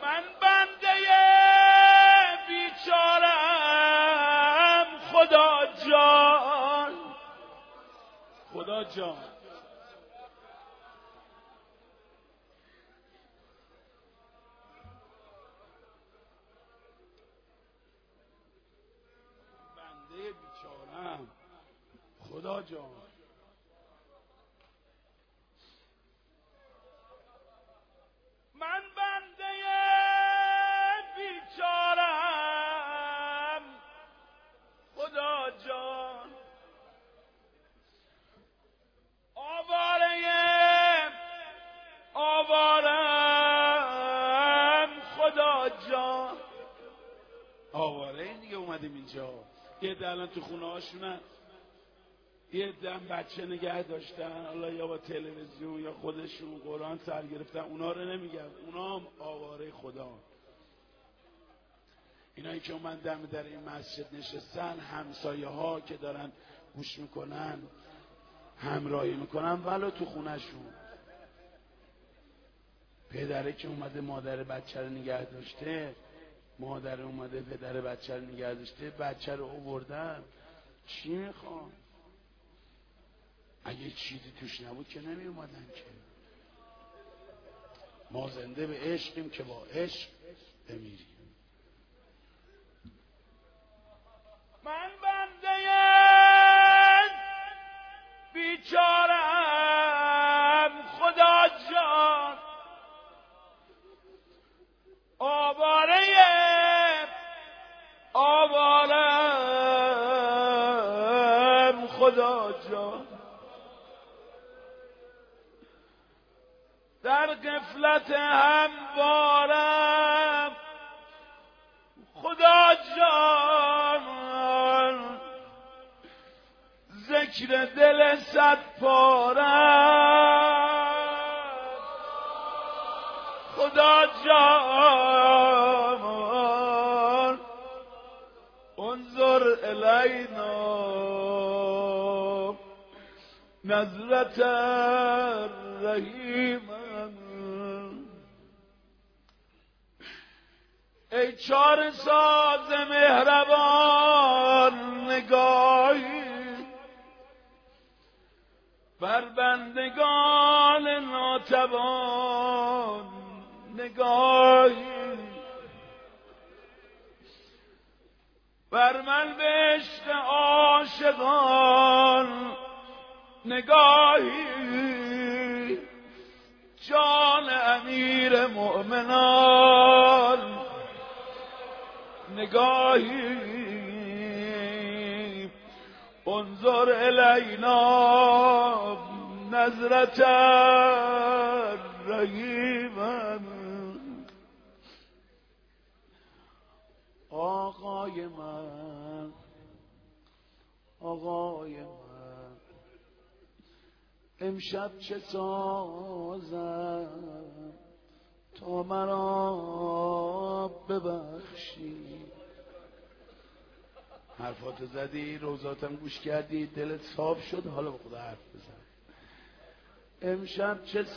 من بنده بیچارم خدا جان، خدا جان. بنده بیچارم خدا جان. من بنده بیچارم خدا جان، آوارم خدا جان. آواره این دیگه اومدیم اینجا. یه عده الان تو خونه هاشونن، یه عده هم بچه نگه داشتن، حالا یا با تلویزیون یا خودشون قرآن سر گرفتن. اونا رو نمیگم، اونا هم آواره خدا. اینایی که اومدن در این مسجد نشستن، همسایه ها که دارن گوش میکنن، همراهی میکنن، ولو تو خونهشون. پدره که اومده مادر بچه رو نگه داشته، مادر اومده پدر بچه رو نگه داشته، بچه رو آوردن. چی میخوان؟ اگه چیزی توش نبود که نمی اومدن که. ما زنده به عشقیم که با عشق بمیریم. من بنده بیچارم خدا جان، آوارم خدا جان. در غفلت هموارم خدا جان، ذکر دل صد پارم خدا جان. انظر الینا نظرت رحیم. ای چار ساز مهربان، نگاهی بر بندگان ناتوان، نگاهی بر من به عشق عاشقان، نگاهی جان امیر مؤمنان، نگاهی انظر الینا نظرت رحیما. آقای من، آقای من، امشب چه سازم تا مرا ببخشی. حرفات زدی، روزاتم گوش کردی، دلت صاف شد، حالا به خدا حرف بزن. امشب چه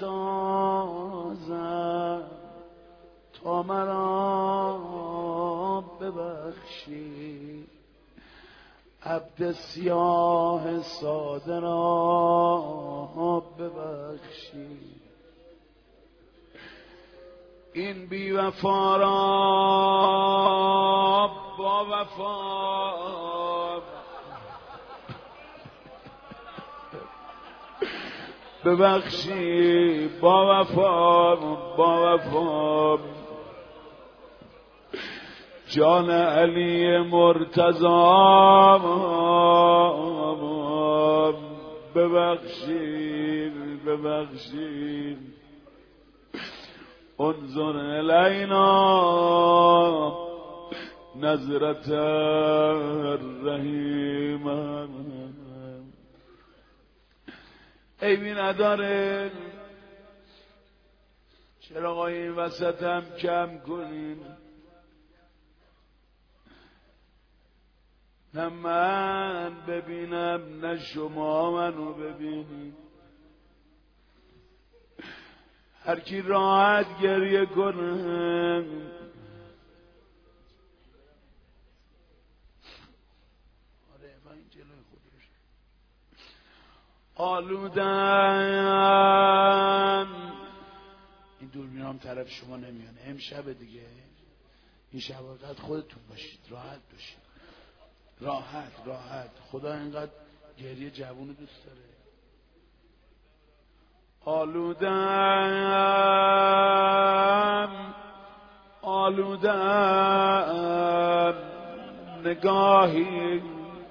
سازم تا مرا ببخشی. عبد سیاه ساده را ببخشی. این بی وفا را با وفا ببخشی، با وفا، با وفا. جان علی مرتضی ببخشید، ببخشید. انظر الینا نظرت الرحیم. عیبی نداره چراغای این وسط هم کم کنین. نه من ببینم نه شما منو ببینید. هر کی راحت گریه کنه آلودن. این دوربین هم طرف شما نمیانه. امشب دیگه این شب وقت خودتون باشید، راحت باشید، راحت راحت. خدا اینقدر گریه جوونو دوست داره. آلودن آلودن نگاهی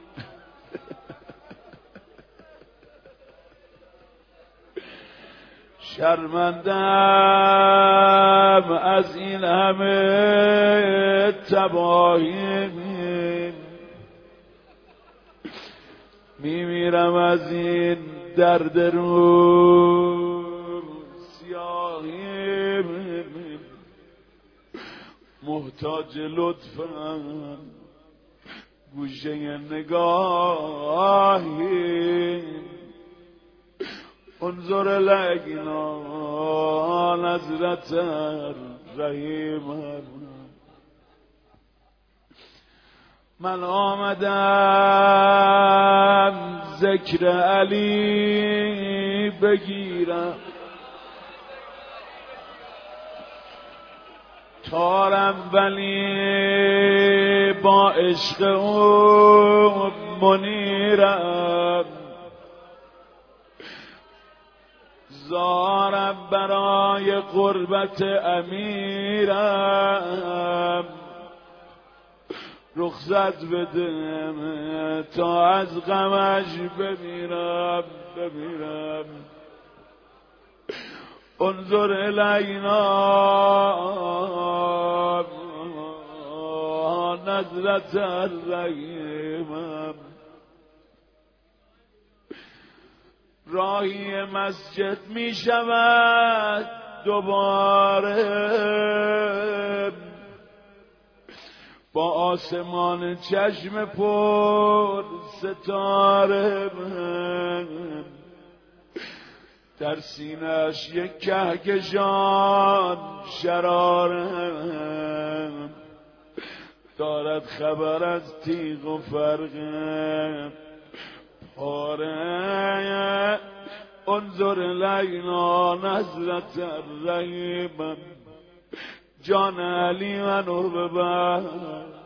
شرمندم از این همه تباهی، میمیرم از این درد رو سیاهی، محتاج لطفم گوشه نگاهی، انظر لگنا نظرت رحیم. من آمدم ذکر علی بگیرم، تارم ولی با عشق او منیرم، زارم برای قربت امیرم، رخصت بدم تا از غمش بمیرم. انظر الینا نظرت الرحیم. راهی مسجد می شود دوباره، با آسمان چشم پر ستاره، در سینه‌اش یک کهکشان شراره، دارد خبر از تیغ و فرق پاره. انظر لیلا نظرت الرحیم، جان علی منو ببر.